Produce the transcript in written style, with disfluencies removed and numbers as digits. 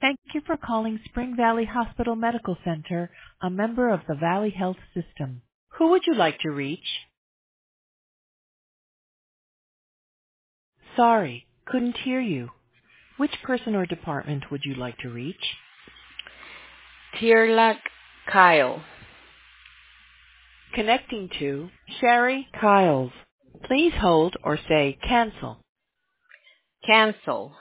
Thank you for calling Spring Valley Hospital Medical Center, a member of the Valley Health System. Who would you like to reach? Sorry, couldn't hear you. Which person or department would you like to reach? Tierlak Kyle. Connecting to Sherry Kiles. Please hold or say cancel. Cancel.